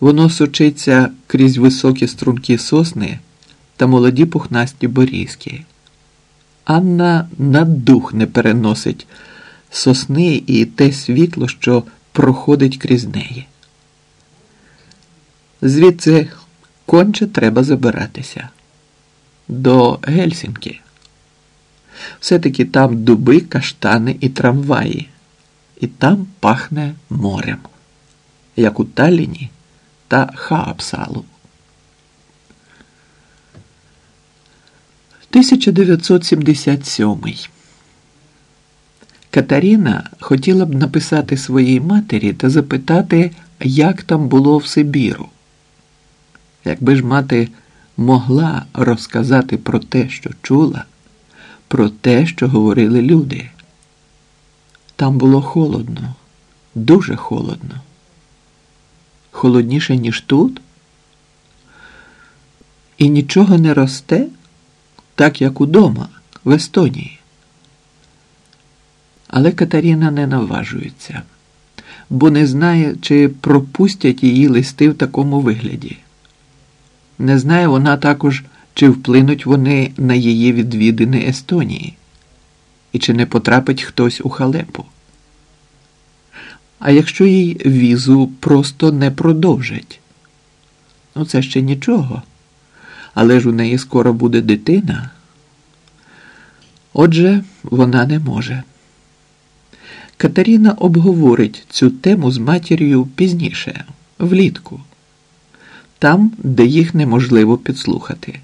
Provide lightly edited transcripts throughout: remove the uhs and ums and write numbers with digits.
Воно сочиться крізь високі струнки сосни та молоді пухнасті борізки. Анна на дух не переносить сосни і те світло, що проходить крізь неї. Звідси конче треба забиратися. До Гельсінкі. Все-таки там дуби, каштани і трамваї. І там пахне морем. Як у Талліні та Хаапсалу. 1977. Катерина хотіла б написати своїй матері та запитати, як там було в Сибіру. Якби ж мати могла розказати про те, що чула, про те, що говорили люди. Там було холодно, дуже холодно. Холодніше, ніж тут? І нічого не росте, так як удома, в Естонії. Але Катерина не наважується, бо не знає, чи пропустять її листи в такому вигляді. Не знає вона також, чи вплинуть вони на її відвідини Естонії, і чи не потрапить хтось у халепу. А якщо їй візу просто не продовжать? Ну, це ще нічого. Але ж у неї скоро буде дитина. Отже, вона не може. Катерина обговорить цю тему з матір'ю пізніше, влітку. Там, де їх неможливо підслухати.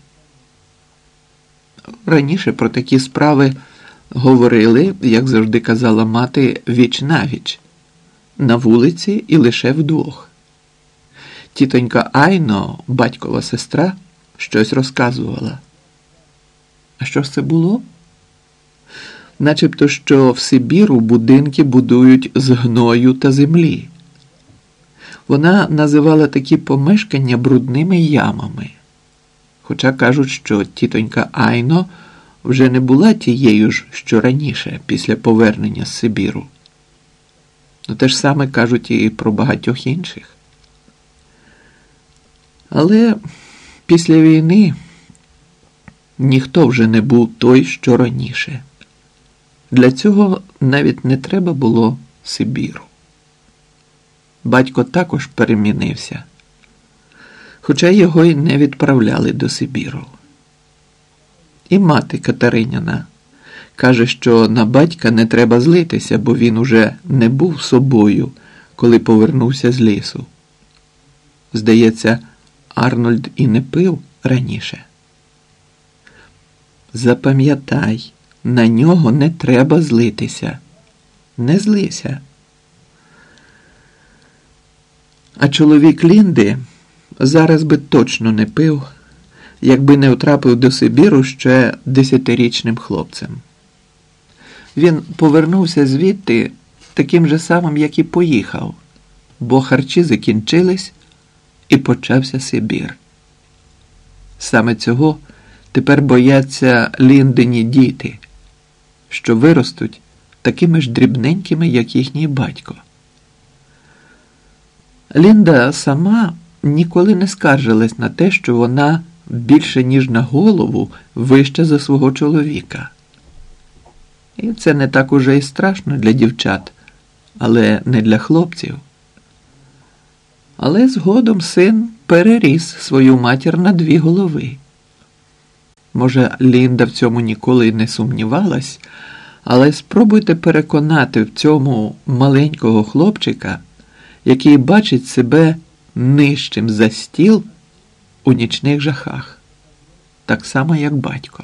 Раніше про такі справи говорили, як завжди казала мати, віч-навіч. На вулиці і лише вдвох. Тітонька Айно, батькова сестра, щось розказувала. А що ж це було? Начебто, що в Сибіру будинки будують з гною та землі. Вона називала такі помешкання брудними ямами. Хоча кажуть, що тітонька Айно вже не була тією ж, що раніше, після повернення з Сибіру. Ну, те ж саме кажуть і про багатьох інших. Але після війни ніхто вже не був той, що раніше. Для цього навіть не треба було Сибіру. Батько також перемінився, хоча його й не відправляли до Сибіру. І мати Катериніна каже, що на батька не треба злитися, бо він уже не був собою, коли повернувся з лісу. Здається, Арнольд і не пив раніше. Запам'ятай, на нього не треба злитися. Не злися. А чоловік Лінди зараз би точно не пив, якби не втрапив до Сибіру ще 10-річним хлопцем. Він повернувся звідти таким же самим, як і поїхав, бо харчі закінчились і почався Сибір. Саме цього тепер бояться Ліндині діти, що виростуть такими ж дрібненькими, як їхній батько. Лінда сама ніколи не скаржилась на те, що вона більше ніж на голову вища за свого чоловіка. І це не так уже і страшно для дівчат, але не для хлопців. Але згодом син переріс свою матір на 2 голови. Може, Лінда в цьому ніколи не сумнівалась, але спробуйте переконати в цьому маленького хлопчика, який бачить себе нижчим за стіл у нічних жахах. Так само, як батько.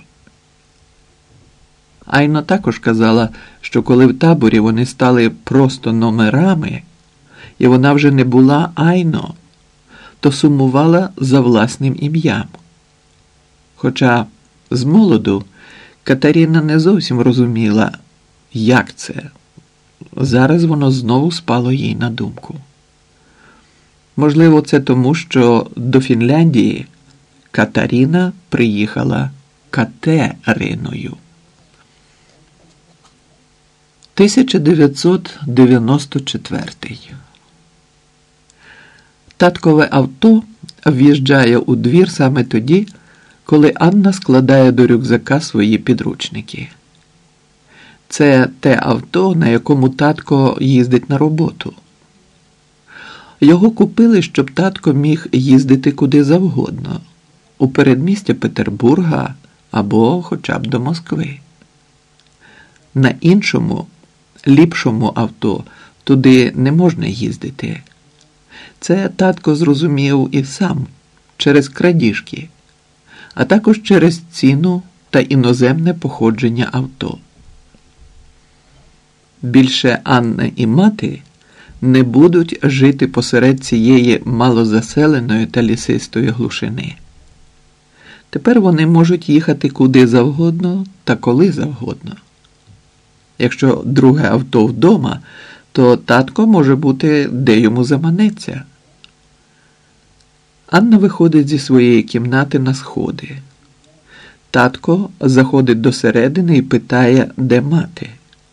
Айно також казала, що коли в таборі вони стали просто номерами, і вона вже не була Айно, то сумувала за власним ім'ям. Хоча з молоду Катерина не зовсім розуміла, як це. Зараз воно знову спало їй на думку. Можливо, це тому, що до Фінляндії Катерина приїхала Катериною. 1994. Таткове авто в'їжджає у двір саме тоді, коли Анна складає до рюкзака свої підручники. Це те авто, на якому татко їздить на роботу. Його купили, щоб татко міг їздити куди завгодно, у передмістя Петербурга або хоча б до Москви. На іншому, ліпшому авто туди не можна їздити. Це татко зрозумів і сам, через крадіжки, а також через ціну та іноземне походження авто. Більше Анна і мати не будуть жити посеред цієї малозаселеної та лісистої глушини. Тепер вони можуть їхати куди завгодно та коли завгодно. Якщо друге авто вдома, то татко може бути де йому заманеться. Анна виходить зі своєї кімнати на сходи. Татко заходить досередини і питає, де мати.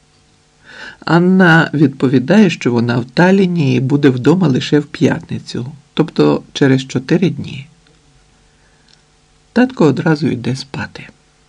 Анна відповідає, що вона в Талліні і буде вдома лише в п'ятницю, тобто через 4 дні. Татко одразу йде спати.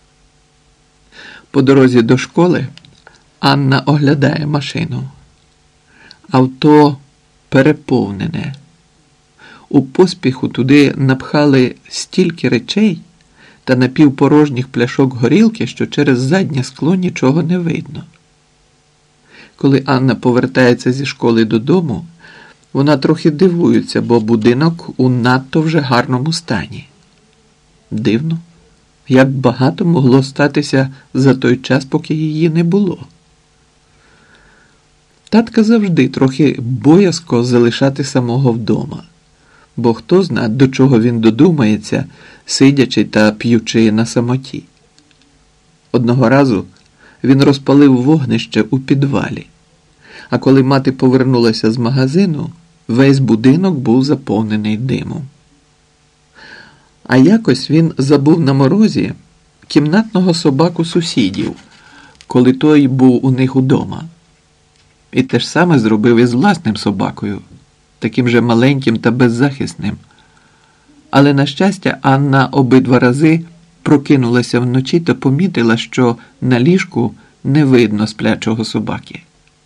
По дорозі до школи Анна оглядає машину. Авто переповнене. У поспіху туди напхали стільки речей та напівпорожніх пляшок горілки, що через заднє скло нічого не видно. Коли Анна повертається зі школи додому, вона трохи дивується, бо будинок у надто вже гарному стані. Дивно, як багато могло статися за той час, поки її не було. Татка завжди трохи боязко залишати самого вдома, бо хто зна, до чого він додумається, сидячи та п'ючи на самоті. Одного разу він розпалив вогнище у підвалі, а коли мати повернулася з магазину, весь будинок був заповнений димом. А якось він забув на морозі кімнатного собаку сусідів, коли той був у них удома. І те ж саме зробив із власним собакою, таким же маленьким та беззахисним. Але, на щастя, Анна обидва рази прокинулася вночі та помітила, що на ліжку не видно сплячого собаки.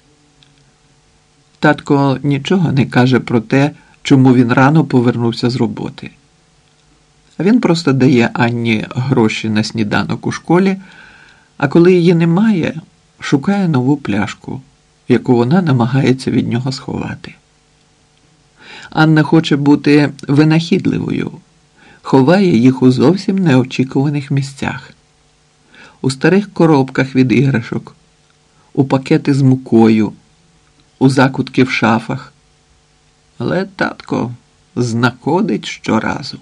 Татко нічого не каже про те, чому він рано повернувся з роботи. Він просто дає Анні гроші на сніданок у школі, а коли її немає, шукає нову пляшку, яку вона намагається від нього сховати. Анна хоче бути винахідливою, ховає їх у зовсім неочікуваних місцях. У старих коробках від іграшок, у пакети з мукою, у закутки в шафах. Але татко знаходить щоразу.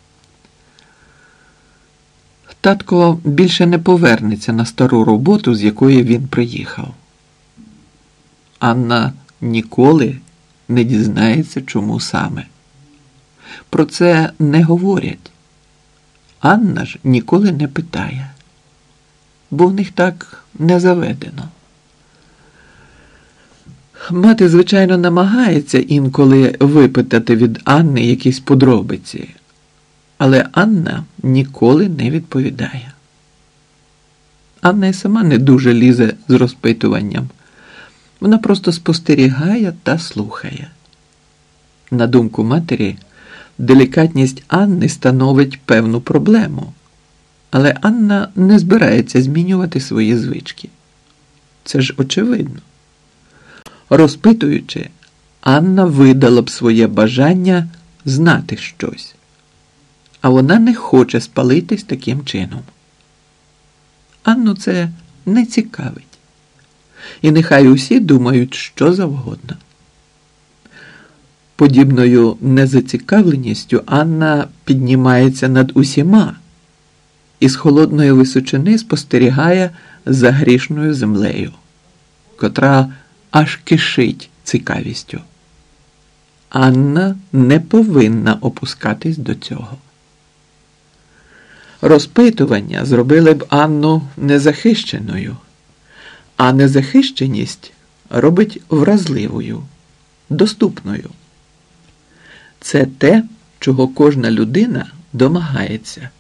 Татко більше не повернеться на стару роботу, з якої він приїхав. Анна ніколи не дізнається, чому саме. Про це не говорять. Анна ж ніколи не питає, бо в них так не заведено. Мати, звичайно, намагається інколи випитати від Анни якісь подробиці, але Анна ніколи не відповідає. Анна й сама не дуже лізе з розпитуванням. Вона просто спостерігає та слухає. На думку матері, делікатність Анни становить певну проблему. Але Анна не збирається змінювати свої звички. Це ж очевидно. Розпитуючи, Анна видала б своє бажання знати щось. А вона не хоче спалитись таким чином. Анну це не цікавить. І нехай усі думають, що завгодно. Подібною незацікавленістю Анна піднімається над усіма і з холодної височини спостерігає за грішною землею, котра аж кишить цікавістю. Анна не повинна опускатись до цього. Розпитування зробили б Анну незахищеною, а незахищеність робить вразливою, доступною. Це те, чого кожна людина домагається.